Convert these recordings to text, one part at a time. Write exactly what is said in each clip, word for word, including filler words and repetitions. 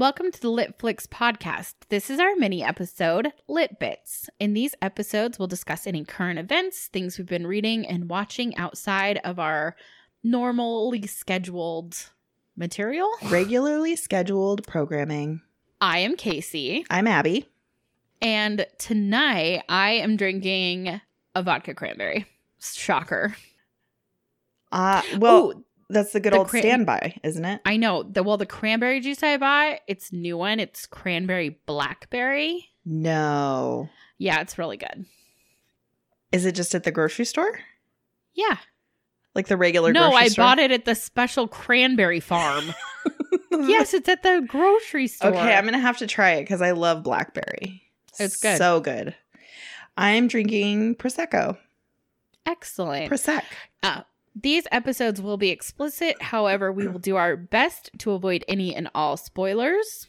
Welcome to the Lit Flicks podcast. This is our mini episode, Lit Bits. In these episodes, we'll discuss any current events, things we've been reading and watching outside of our normally scheduled material. Regularly scheduled programming. I am Casey. I'm Abby. And tonight, I am drinking a vodka cranberry. Shocker. Uh, well, Ooh, that's the good the old cran- standby, isn't it? I know. The Well, the cranberry juice I bought, it's new one. It's cranberry blackberry. No. Yeah, it's really good. Is it just at the grocery store? Yeah. Like the regular no, grocery I store? bought it at the special cranberry farm. Yes, it's at the grocery store. Okay, I'm going to have to try it because I love blackberry. It's good. So good. I'm drinking Prosecco. Excellent. Prosec. Uh, these episodes will be explicit. However, we will do our best to avoid any and all spoilers.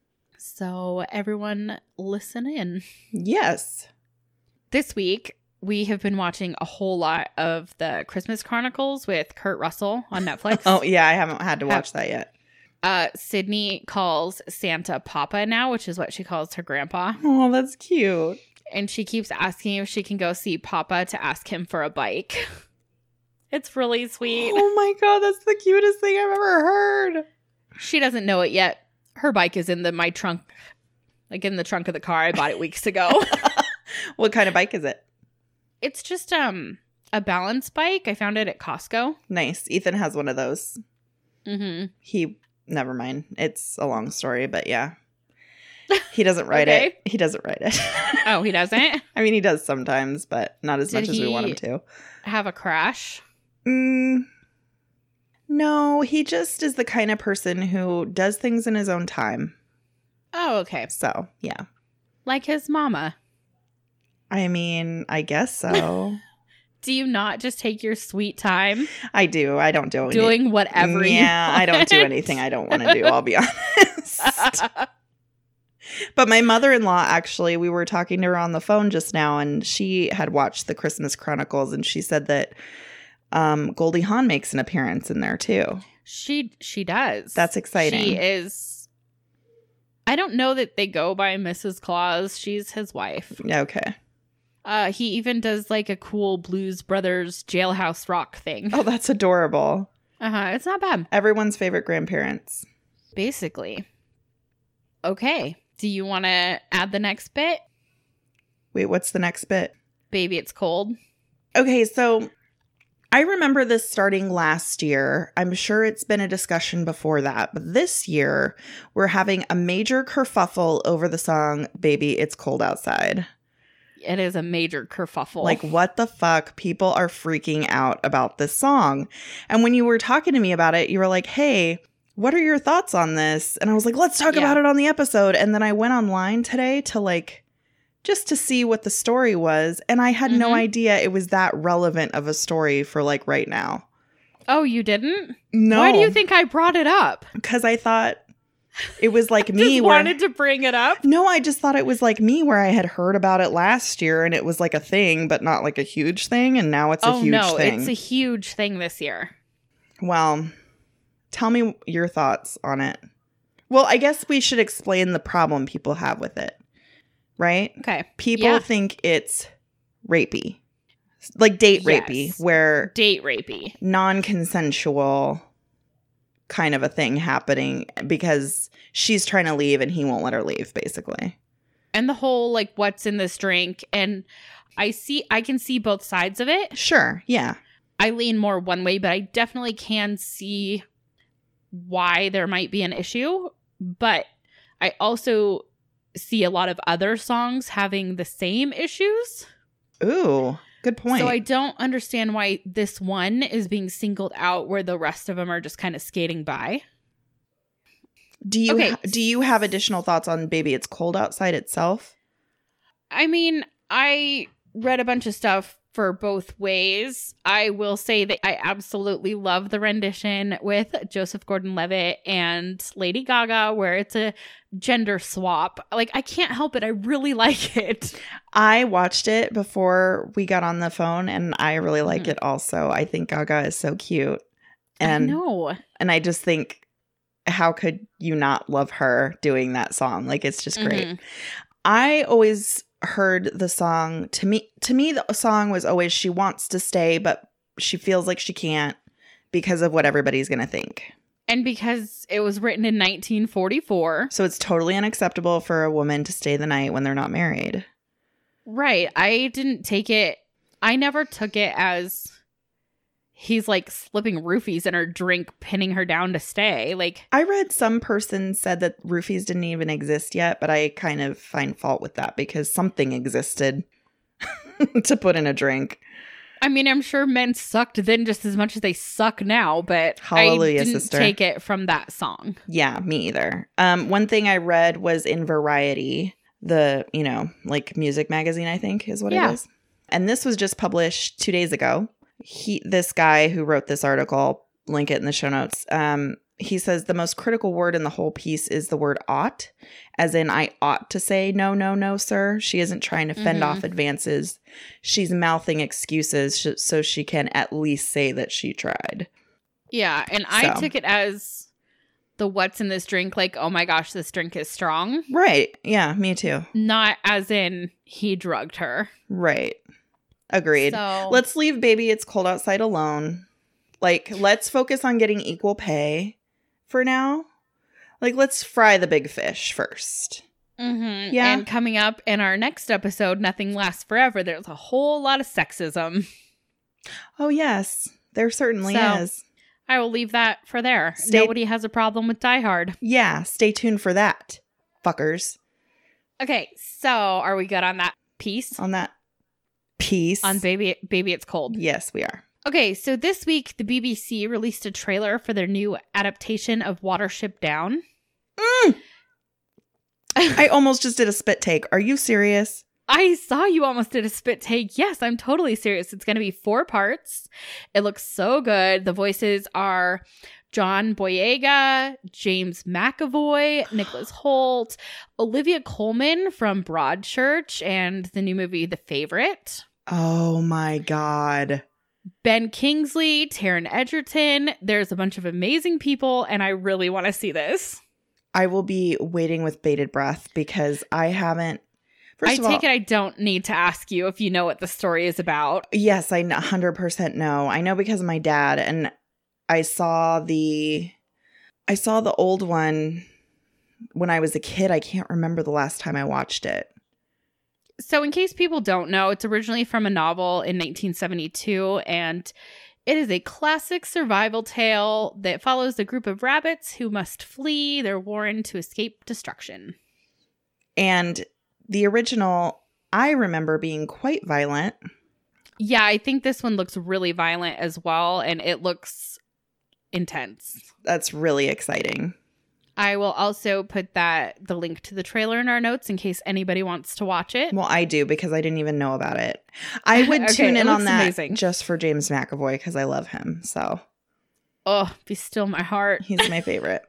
So everyone listen in. Yes. This week, we have been watching a whole lot of the Christmas Chronicles with Kurt Russell on Netflix. Oh, yeah, I haven't had to watch that yet. Uh, Sydney calls Santa Papa now, which is what she calls her grandpa. Oh, that's cute. And she keeps asking if she can go see Papa to ask him for a bike. It's really sweet. Oh my God, that's the cutest thing I've ever heard. She doesn't know it yet. Her bike is in the my trunk, like in the trunk of the car. I bought it weeks ago. What kind of bike is it? It's just um a balance bike. I found it at Costco. Nice. Ethan has one of those. Mm-hmm. He, never mind. It's a long story, but yeah. He doesn't ride Okay. it. He doesn't ride it. Oh, he doesn't I mean, he does sometimes, but not as Did much as we want he- him to. have a crash. Mm, no, he just is the kind of person who does things in his own time. Oh, okay. So, yeah. Like his mama. I mean, I guess so. Do you not just take your sweet time I do. I don't do anything. doing whatever you Yeah, I don't do want? anything I don't want to do, I'll be honest. But my mother-in-law, actually, we were talking to her on the phone just now, and she had watched the Christmas Chronicles, and she said that um, Goldie Hawn makes an appearance in there, too. She she does. That's exciting. She is. I don't know that they go by Missus Claus. She's his wife. Okay. Uh, he even does like a cool Blues Brothers Jailhouse Rock thing. Oh, that's adorable. Uh huh. It's not bad. Everyone's favorite grandparents. Basically. Okay. Do you want to add the next bit? Wait, what's the next bit? Baby, it's cold. Okay, so I remember this starting last year. I'm sure it's been a discussion before that. But this year, we're having a major kerfuffle over the song, Baby, It's Cold Outside. It is a major kerfuffle. Like, what the fuck? People are freaking out about this song. And when you were talking to me about it, you were like, hey, what are your thoughts on this? And I was like, let's talk Yeah. about it on the episode. And then I went online today to like, just to see what the story was. And I had no Mhm. idea it was that relevant of a story for like right now. Oh, you didn't? No. Why do you think I brought it up? Because I thought it was like I me just where. wanted to bring it up. No, I just thought it was like me where I had heard about it last year and it was like a thing, but not like a huge thing. And now it's a Oh, huge no. thing. It's a huge thing this year. Well, tell me your thoughts on it. Well, I guess we should explain the problem people have with it, right? Okay. People Yeah. think it's rapey, like date Yes. rapey, where Date rapey. non-consensual kind of a thing happening because she's trying to leave and he won't let her leave, basically. And the whole, like, what's in this drink. And I see, I can see both sides of it. Sure, yeah. I lean more one way, but I definitely can see why there might be an issue. But I also see a lot of other songs having the same issues. Ooh, good point. So I don't understand why this one is being singled out where the rest of them are just kind of skating by. do you okay. ha- do you have additional thoughts on Baby It's Cold Outside itself? I mean, I read a bunch of stuff for both ways. I will say that I absolutely love the rendition with Joseph Gordon-Levitt and Lady Gaga, where it's a gender swap. Like, I can't help it. I really like it. I watched it before we got on the phone, and I really like Mhm. it also. I think Gaga is so cute. And I know. and I just think how could you not love her doing that song? Like, it's just great. Mm-hmm. I always heard the song, to me, to me, the song was always she wants to stay, but she feels like she can't because of what everybody's going to think. And because it was written in nineteen forty-four. So it's totally unacceptable for a woman to stay the night when they're not married. Right. I didn't take it. I never took it as he's like slipping roofies in her drink, pinning her down to stay. Like, I read some person said that roofies didn't even exist yet, but I kind of find fault with that because something existed to put in a drink. I mean, I'm sure men sucked then just as much as they suck now, but Hallelujah, I didn't sister. take it from that song. Yeah, me either. Um, one thing I read was in Variety, the, you know, like music magazine, I think is what Yeah. it is. And this was just published two days ago. He, this guy who wrote this article, link it in the show notes. Um, he says the most critical word in the whole piece is the word ought, as in I ought to say no, no, no, sir. She isn't trying to fend Mhm. off advances. She's mouthing excuses sh- so she can at least say that she tried. Yeah, and I So. took it as the what's in this drink, like, oh my gosh, this drink is strong. Right. Yeah, me too. Not as in he drugged her. Right. Agreed. So Let's leave Baby It's Cold Outside alone. Like, let's focus on getting equal pay for now. Like, let's fry the big fish first. Mhm. Yeah. And coming up in our next episode, Nothing Lasts Forever, there's a whole lot of sexism. Oh, yes. There certainly So. is. I will leave that for there. Stay- Nobody has a problem with Die Hard. Yeah, stay tuned for that, fuckers. Okay, so are we good on that piece? On that piece. On Baby Baby It's Cold. Yes, we are. Okay, so this week the B B C released a trailer for their new adaptation of Watership Down. Mm! I almost just did a spit take. Are you serious? I saw you almost did a spit take. Yes, I'm totally serious. It's going to be four parts. It looks so good. The voices are John Boyega, James McAvoy, Nicholas Hoult, Olivia Colman from Broadchurch and the new movie The Favorite, Oh my God. Ben Kingsley, Taron Egerton. There's a bunch of amazing people, and I really want to see this. I will be waiting with bated breath because I haven't. First I of all, take it I don't need to ask you if you know what the story is about. yes, I one hundred percent know. I know because of my dad, and I saw the I saw the old one when I was a kid. I can't remember the last time I watched it. So in case people don't know, it's originally from a novel in nineteen seventy-two, and it is a classic survival tale that follows a group of rabbits who must flee their warren to escape destruction. And the original, I remember being quite violent. Yeah, I think this one looks really violent as well, and it looks intense. That's really exciting. I will also put that the link to the trailer in our notes in case anybody wants to watch it. Well, I do because I didn't even know about it. I would Okay, tune it in on looks that amazing. just for James McAvoy because I love him. So Oh, be still my heart. he's my favorite.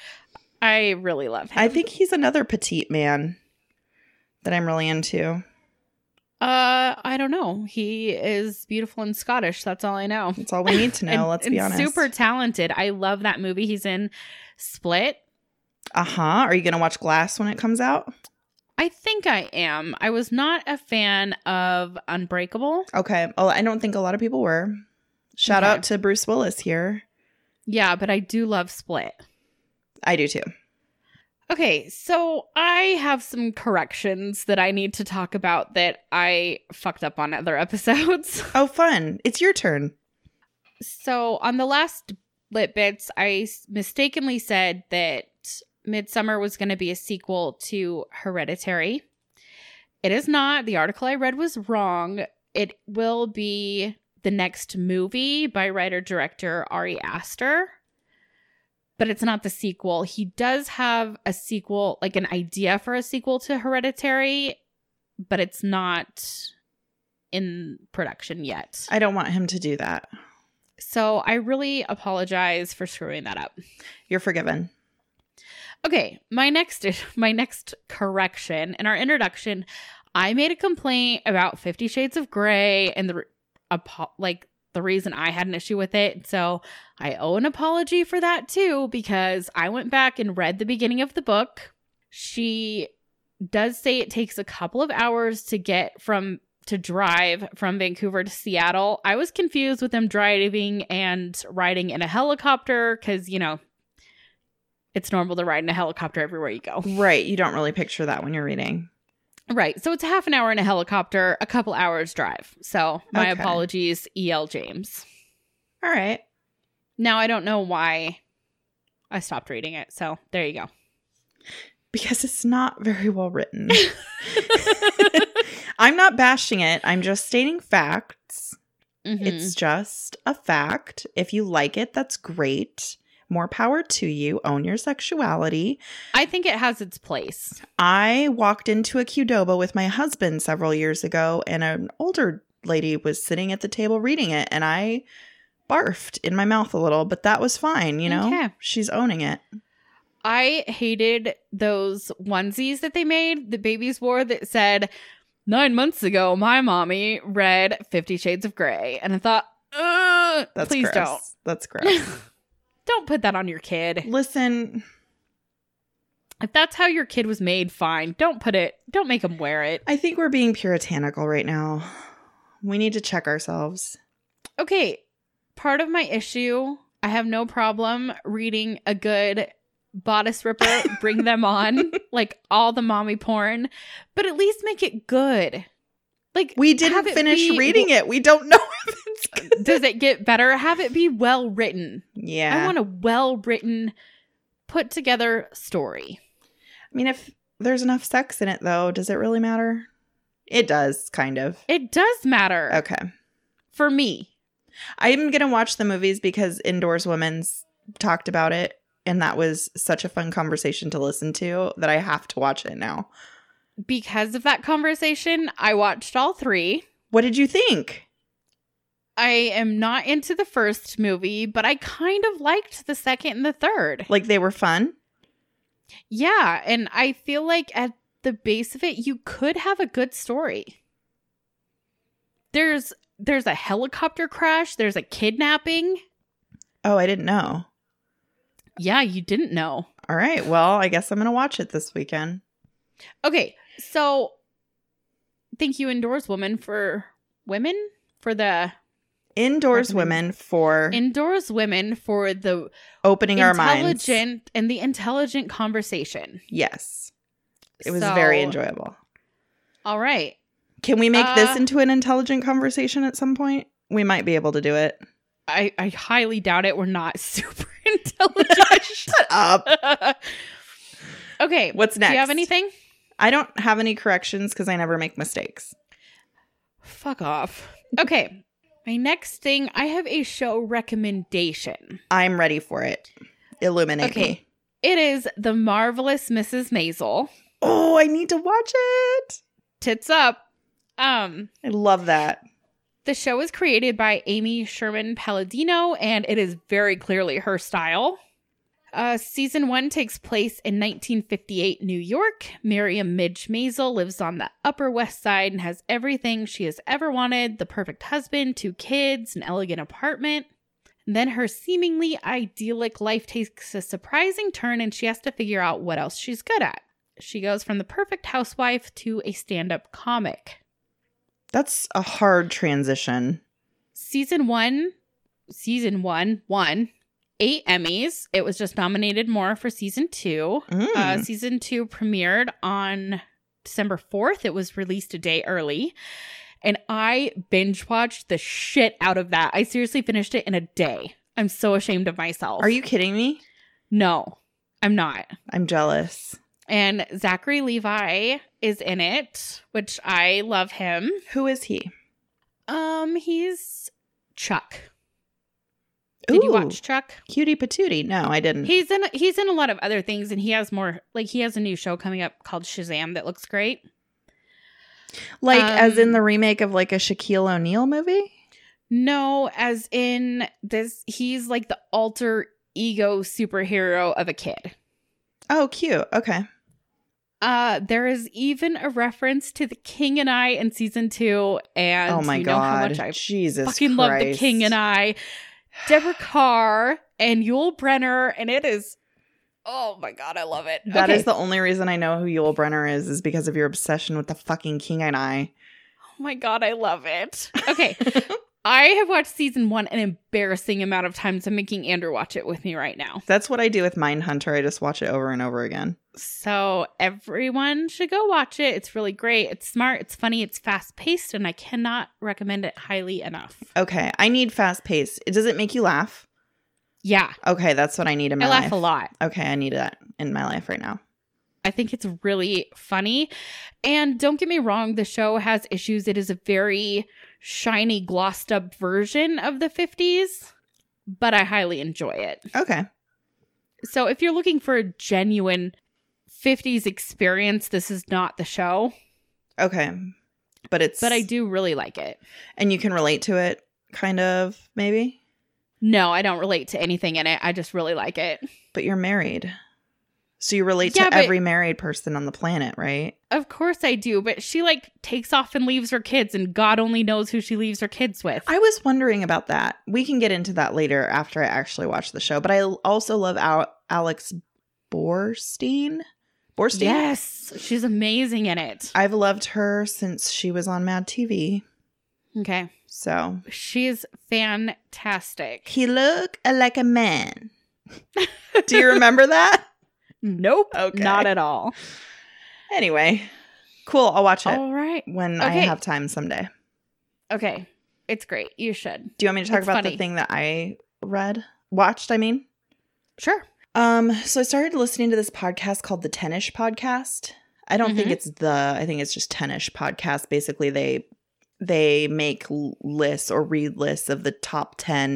I really love him. I think he's another petite man that I'm really into. Uh, I don't know. He is beautiful and Scottish. That's all I know. That's all we need to know. And- let's and be honest. Super talented. I love that movie. He's in Split. Uh-huh. Are you going to watch Glass when it comes out? I think I am. I was not a fan of Unbreakable. Okay. Well, I don't think a lot of people were. Shout Okay. out to Bruce Willis here. Yeah, but I do love Split. I do too. Okay, so I have some corrections that I need to talk about that I fucked up on other episodes. Oh, fun. It's your turn. So on the last Lit Bits, I s- mistakenly said that Midsummer was going to be a sequel to Hereditary. It is not. The article I read was wrong. It will be the next movie by writer-director Ari Aster, but it's not the sequel. He does have a sequel, like an idea for a sequel to Hereditary, but it's not in production yet. I don't want him to do that. So I really apologize for screwing that up. You're forgiven. Okay, my next my next correction in our introduction, I made a complaint about Fifty Shades of Grey and the apo- like the reason I had an issue with it. So I owe an apology for that too, because I went back and read the beginning of the book. She does say it takes a couple of hours to get from to drive from Vancouver to Seattle. I was confused with them driving and riding in a helicopter because, you know, it's normal to ride in a helicopter everywhere you go. Right. You don't really picture that when you're reading. Right. So it's a half an hour in a helicopter, a couple hours drive. So my Okay. apologies, E L. James. All right. Now I don't know why I stopped reading it. So there you go. Because it's not very well written. I'm not bashing it. I'm just stating facts. Mm-hmm. It's just a fact. If you like it, that's great. More power to you. Own your sexuality. I think it has its place. I walked into a Qdoba with my husband several years ago, and an older lady was sitting at the table reading it, and I barfed in my mouth a little, but that was fine, you know? Okay. She's owning it. I hated those onesies that they made, the babies wore that said, nine months ago, my mommy read Fifty Shades of Grey. And I thought, Ugh, That's please gross. don't. That's gross. Don't put that on your kid. Listen, If that's how your kid was made, fine. Don't put it, don't make them wear it. I think we're being puritanical right now. We need to check ourselves. Okay, part of my issue, I have no problem reading a good bodice ripper, bring them on, like all the mommy porn, but at least make it good. Like We have didn't it finish be- reading it. We don't know if it's good. Does it get better? Have it be well written. Yeah. I want a well written, put together story. I mean, if there's enough sex in it, though, does it really matter? It does, kind of. It does matter. Okay. For me. I'm going to watch the movies because Indoors Women's talked about it. And that was such a fun conversation to listen to that I have to watch it now. Because of that conversation, I watched all three. What did you think? I am not into the first movie, but I kind of liked the second and the third. Like, they were fun? Yeah, and I feel like at the base of it, you could have a good story. There's there's a helicopter crash, there's a kidnapping. Oh, I didn't know. Yeah, you didn't know. All right. Well, I guess I'm going to watch it this weekend. Okay, so thank you, Indoors Woman, for women for the Indoors Recommend- Women for Indoors Women for the opening our minds. intelligent and the intelligent conversation. Yes. It was So, very enjoyable. All right. Can we make Uh, this into an intelligent conversation at some point? We might be able to do it. I, I highly doubt it. We're not super intelligent. Shut up. Okay. What's next? Do you have anything? I don't have any corrections because I never make mistakes. Fuck off. Okay. My next thing, I have a show recommendation. I'm ready for it. Illuminate Okay. me. It is The Marvelous Missus Maisel. Oh, I need to watch it. Tits up. Um, I love that. the show is created by Amy Sherman Palladino, and it is very clearly her style. Uh, season one takes place in nineteen fifty-eight New York. Miriam Midge Maisel lives on the Upper West Side and has everything she has ever wanted: the perfect husband, two kids, an elegant apartment. And then her seemingly idyllic life takes a surprising turn, and she has to figure out what else she's good at. She goes from the perfect housewife to a stand-up comic. That's a hard transition. Season one, season one, won eight Emmys. It was just nominated more for season two. Mm. Uh, season two premiered on December fourth. It was released a day early. And I binge watched the shit out of that. I seriously finished it in a day. I'm so ashamed of myself. Are you kidding me? No, I'm not. I'm jealous. And Zachary Levi is in it, which I love him. Who is he? Um, he's Chuck. Did you Ooh, watch Chuck? Cutie Patootie. No, I didn't. He's in he's in a lot of other things, and he has more, like, he has a new show coming up called Shazam that looks great. like, as in um, the remake of like a Shaquille O'Neal movie? No, as in this, he's like the alter ego superhero of a kid. Oh, cute. Okay. Uh, there is even a reference to The King and I in season two, and oh my you god, know how much I Jesus fucking Christ. love The King and I. Deborah Carr and Yul Brynner, and it is, oh my god, I love it. That okay. is the only reason I know who Yul Brynner is, is because of your obsession with the fucking King and I. Oh my god, I love it. Okay. I have watched season one an embarrassing amount of times. I'm making Andrew watch it with me right now. That's what I do with Mindhunter. I just watch it over and over again. So everyone should go watch it. It's really great. It's smart. It's funny. It's fast paced, and I cannot recommend it highly enough. Okay. I need fast pace. Does it make you laugh? Yeah. Okay. That's what I need in my I life. laugh a lot. Okay. I need that in my life right now. I think it's really funny. And don't get me wrong, the show has issues. It is a very shiny, glossed up version of the fifties, but I highly enjoy it. Okay. So if you're looking for a genuine fifties experience, this is not the show. Okay. But it's... But I do really like it. And you can relate to it, kind of, maybe? No, I don't relate to anything in it. I just really like it. But you're married. So you relate Yeah, to but- every married person on the planet, right? Of course I do, but she like takes off and leaves her kids, and God only knows who she leaves her kids with. I was wondering about that. We can get into that later after I actually watch the show. But I also love Al- Alex Borstein. Borstein? Yes, she's amazing in it. I've loved her since she was on Mad T V. Okay. So She's fantastic. he look like a man. Do you remember that? Nope. Okay. Not at all. Anyway, cool. I'll watch it All right. when I Okay. have time someday. Okay. It's great. You should. Do you want me to talk It's about funny. the thing that I read? Watched, I mean? Sure. Um, so I started listening to this podcast called the Tennish Podcast. I don't think Mhm. it's the, I think it's just Tennish Podcast. Basically, they they make l- lists or read lists of the top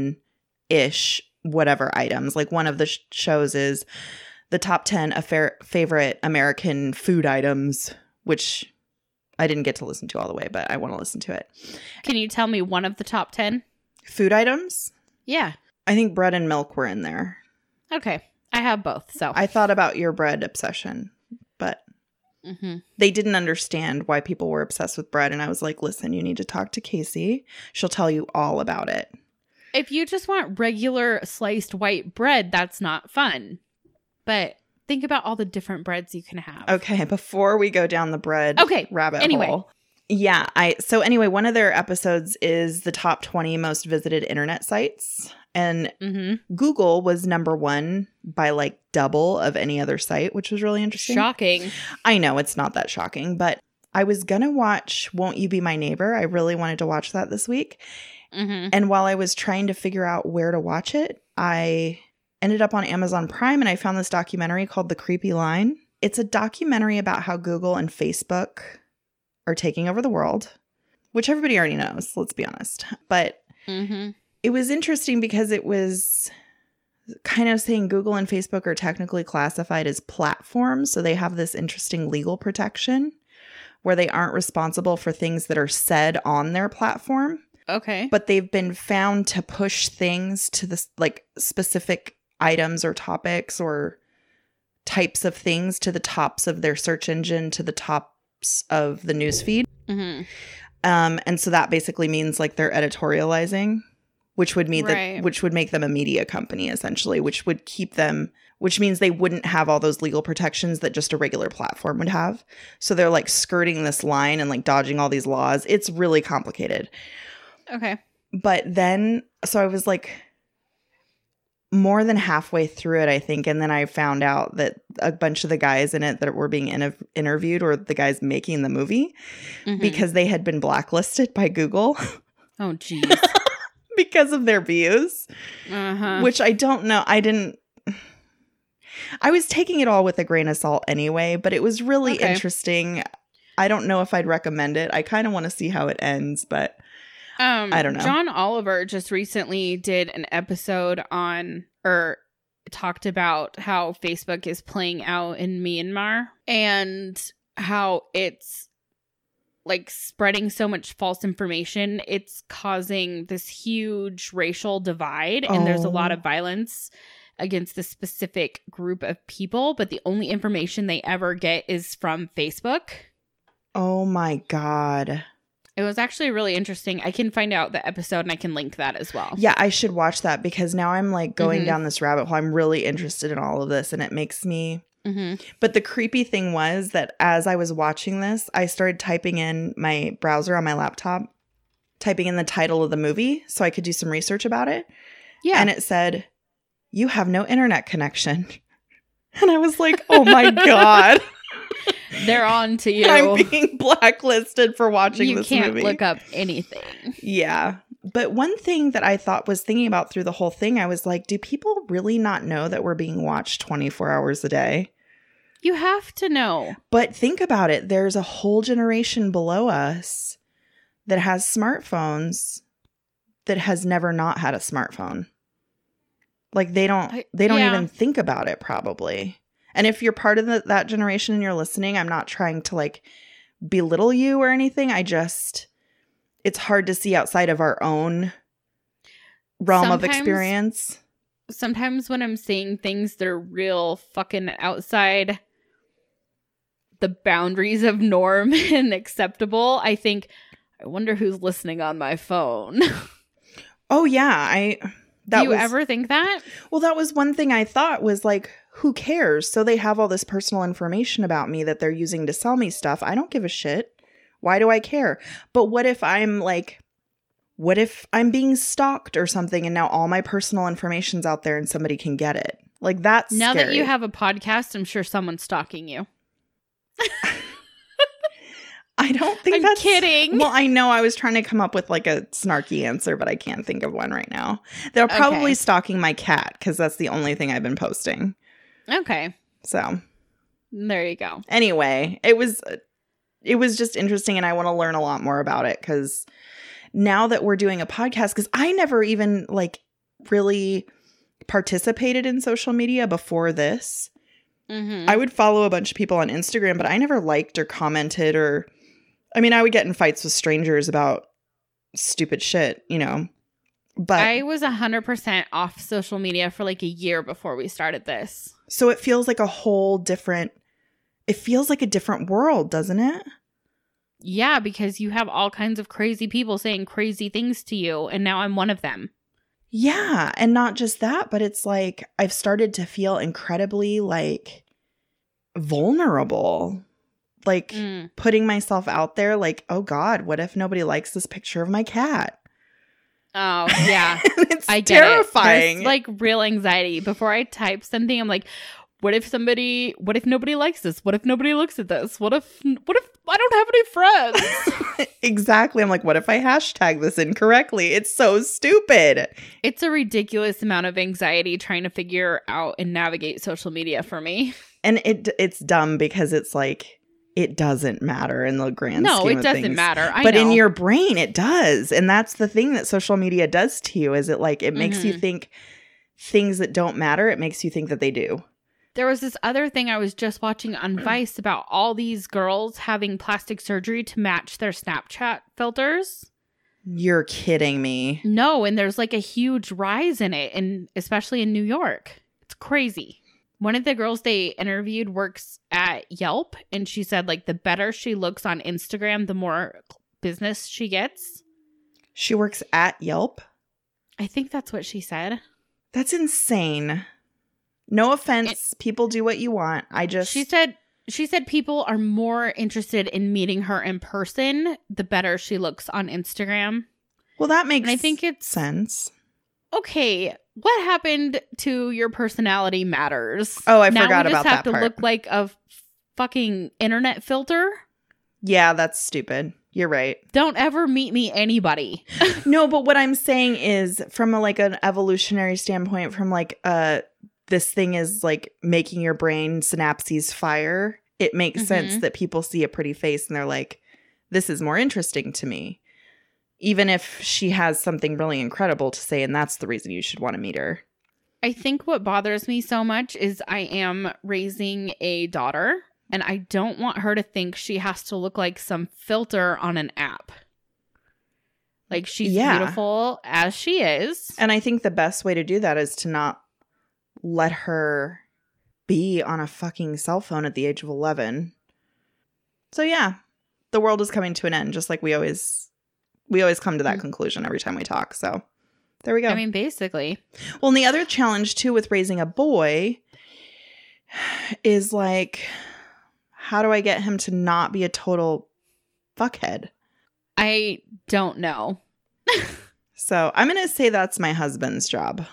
ten-ish whatever items. Like one of the sh- shows is the top ten affair- favorite American food items, which I didn't get to listen to all the way, but I want to listen to it. Can you tell me one of the top ten? Food items? Yeah. I think bread and milk were in there. Okay. I have both. So. I thought about your bread obsession, but hmm they didn't understand why people were obsessed with bread. And I was like, listen, you need to talk to Casey. She'll tell you all about it. If you just want regular sliced white bread, that's not fun. But think about all the different breads you can have. Okay, before we go down the bread Okay, rabbit anyway. hole. Yeah, I so anyway, one of their episodes is the top twenty most visited internet sites. And Mm-hmm. Google was number one by like double of any other site, which was really interesting. Shocking. I know it's not that shocking, but I was going to watch Won't You Be My Neighbor. I really wanted to watch that this week. Mm-hmm. And while I was trying to figure out where to watch it, I ended up on Amazon Prime and I found this documentary called The Creepy Line. It's a documentary about how Google and Facebook are taking over the world, which everybody already knows, let's be honest. But Mm-hmm. it was interesting because it was kind of saying Google and Facebook are technically classified as platforms. So they have this interesting legal protection where they aren't responsible for things that are said on their platform. Okay. But they've been found to push things to this like specific items or topics or types of things to the tops of their search engine, to the tops of the newsfeed. Mm-hmm. Um, and so that basically means like they're editorializing, which would mean Right. that which would make them a media company essentially, which would keep them, which means they wouldn't have all those legal protections that just a regular platform would have. So they're like skirting this line and like dodging all these laws. It's really complicated. Okay. But then, so I was like more than halfway through it, I think. And then I found out that a bunch of the guys in it that were being in- interviewed or the guys making the movie, Mhm. because they had been blacklisted by Google Oh, geez. because of their views, Uh-huh. which I don't know. I didn't. I was taking it all with a grain of salt anyway, but it was really Okay. interesting. I don't know if I'd recommend it. I kind of want to see how it ends, but Um, I don't know. John Oliver just recently did an episode on, or talked about how Facebook is playing out in Myanmar and how it's like spreading so much false information. It's causing this huge racial divide, and there's a lot Oh. of violence against a specific group of people, but the only information they ever get is from Facebook. Oh my God. It was actually really interesting. I can find out the episode and I can link that as well. Yeah, I should watch that because now I'm like going Mm-hmm. down this rabbit hole. I'm really interested in all of this and it makes me. Mm-hmm. But the creepy thing was that as I was watching this, I started typing in my browser on my laptop, typing in the title of the movie so I could do some research about it. Yeah. And it said, "You have no internet connection." And I was like, oh my God. They're on to you. I'm being blacklisted for watching you this can't movie. look up anything. Yeah. But one thing that I thought was thinking about through the whole thing, I was like, do people really not know that we're being watched twenty-four hours a day? You have to know. But think about it. There's a whole generation below us that has smartphones that has never not had a smartphone. Like they don't, I- they don't yeah. even think about it probably. And if you're part of the, that generation and you're listening, I'm not trying to like belittle you or anything. I just, it's hard to see outside of our own realm of Sometimes- experience. Sometimes when I'm seeing things that are real fucking outside the boundaries of norm and acceptable, I think, I wonder who's listening on my phone. Oh yeah, I. That Do you was, ever think that? Well, that was one thing I thought was like, who cares? So they have all this personal information about me that they're using to sell me stuff. I don't give a shit. Why do I care? But what if I'm like, what if I'm being stalked or something and now all my personal information's out there and somebody can get it? Like that's Now scary. that you have a podcast, I'm sure someone's stalking you. I don't think I'm that's kidding. Well, I know I was trying to come up with like a snarky answer, but I can't think of one right now. They're probably Okay. stalking my cat because that's the only thing I've been posting. Okay. So There you go. anyway, it was it was just interesting and I want to learn a lot more about it because now that we're doing a podcast, because I never even like really participated in social media before this. Mm-hmm. I would follow a bunch of people on Instagram, but I never liked or commented or I mean, I would get in fights with strangers about stupid shit, you know. But I was one hundred percent off social media for like a year before we started this. so it feels like a whole different it feels like a different world, doesn't it? Yeah, because you have all kinds of crazy people saying crazy things to you, and now I'm one of them. Yeah, and not just that, but it's like I've started to feel incredibly like vulnerable. Like Mm. putting myself out there like, "Oh god, what if nobody likes this picture of my cat?" Oh, yeah. It's I get terrifying. it. There's like real anxiety. Before I type something, I'm like, what if somebody, what if nobody likes this? What if nobody looks at this? What if, what if I don't have any friends? Exactly. I'm like, what if I hashtag this incorrectly? It's so stupid. It's a ridiculous amount of anxiety trying to figure out and navigate social media for me. And it it's dumb because it's like it doesn't matter in the grand No, scheme it of doesn't things. matter. I but know. in your brain it does. And that's the thing that social media does to you is it like it makes you Mhm. think things that don't matter, it makes you think that they do. There was this other thing I was just watching on Vice about all these girls having plastic surgery to match their Snapchat filters. You're kidding me. No, and there's like a huge rise in it, and especially in New York. It's crazy. One of the girls they interviewed works at Yelp, and she said like the better she looks on Instagram, the more business she gets. She works at Yelp. I think that's what she said. That's insane. No offense. People do what you want. I just She said she said people are more interested in meeting her in person the better she looks on Instagram. Well, that makes And I think it's sense. okay. What happened to your personality matters. Oh, I now forgot we just about have that to part. look like a fucking internet filter. Yeah, that's stupid. You're right. Don't ever meet me anybody. No, but what I'm saying is from a, like an evolutionary standpoint, from like uh this thing is like making your brain synapses fire. It makes Mhm. sense that people see a pretty face and they're like, this is more interesting to me. Even if she has something really incredible to say, and that's the reason you should want to meet her. I think what bothers me so much is I am raising a daughter, and I don't want her to think she has to look like some filter on an app. Like she's Yeah. beautiful as she is. And I think the best way to do that is to not let her be on a fucking cell phone at the age of eleven. So yeah, the world is coming to an end, just like we always we always come to that mm-hmm. conclusion every time we talk. So there we go. I mean, basically. Well, and the other challenge too with raising a boy is like, how do I get him to not be a total fuckhead? I don't know. So I'm going to say that's my husband's job.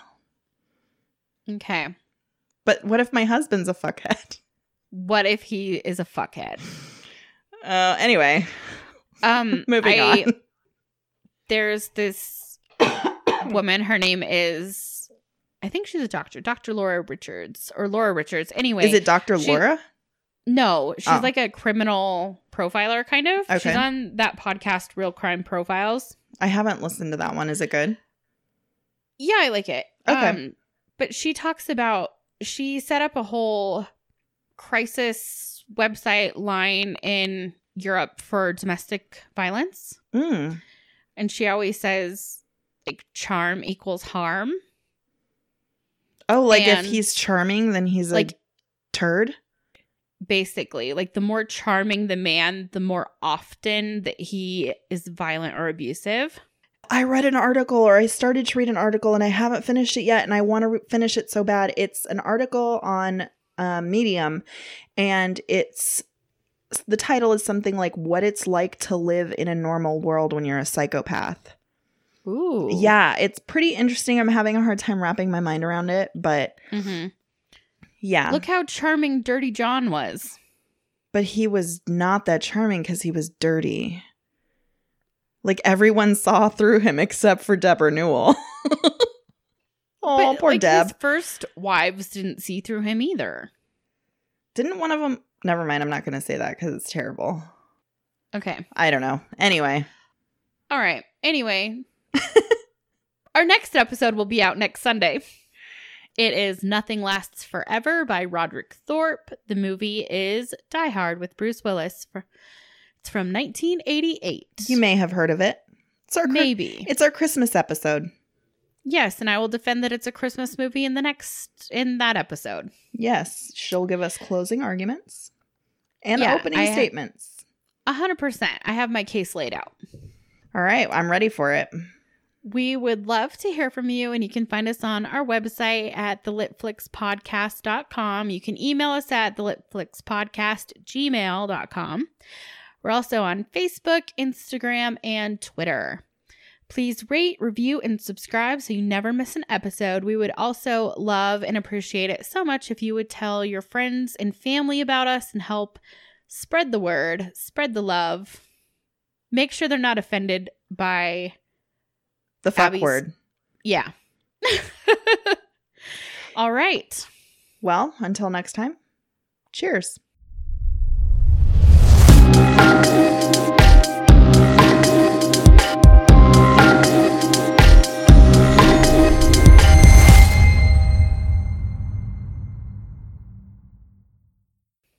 Okay. But what if my husband's a fuckhead? What if he is a fuckhead? Uh, anyway. Um, Moving I, on. There's this woman. Her name is, I think she's a doctor. Doctor Laura Richards or Laura Richards. Anyway. Is it Doctor she, Laura? No. She's oh. like a criminal profiler, kind of. Okay. She's on that podcast, Real Crime Profiles. I haven't listened to that one. Is it good? Yeah, I like it. Okay. Um, but she talks about, she set up a whole crisis website line in Europe for domestic violence. Mm. And she always says, like, charm equals harm. Oh, like and if he's charming, then he's like a turd? Basically, like the more charming the man, the more often that he is violent or abusive. I read an article, or I started to read an article, and I haven't finished it yet, and I want to re- finish it so bad. It's an article on uh, Medium, and it's the title is something like "What It's Like to Live in a Normal World When You're a Psychopath." Ooh, yeah, it's pretty interesting. I'm having a hard time wrapping my mind around it, but mm-hmm. yeah, look how charming Dirty John was. But he was not that charming because he was dirty. Like, everyone saw through him except for Deborah Newell. Oh, poor like, Deb. His first wives didn't see through him either. Didn't one of them... Never mind, I'm not going to say that because it's terrible. Okay. I don't know. Anyway. All right. Anyway. Our next episode will be out next Sunday. It is Nothing Lasts Forever by Roderick Thorpe. The movie is Die Hard with Bruce Willis. It's from nineteen eighty-eight. You may have heard of it. It's our Maybe. It's our Christmas episode. Yes, and I will defend that it's a Christmas movie in the next, in that episode. Yes, she'll give us closing arguments and yeah, opening I statements. A hundred percent. I have my case laid out. All right, I'm ready for it. We would love to hear from you, and you can find us on our website at the lit flix podcast dot com. You can email us at the lit flix podcast at gmail dot com. We're also on Facebook, Instagram, and Twitter. Please rate, review, and subscribe so you never miss an episode. We would also love and appreciate it so much if you would tell your friends and family about us and help spread the word, spread the love. Make sure they're not offended by the fuck Abby's word. Yeah. All right. Well, until next time, cheers.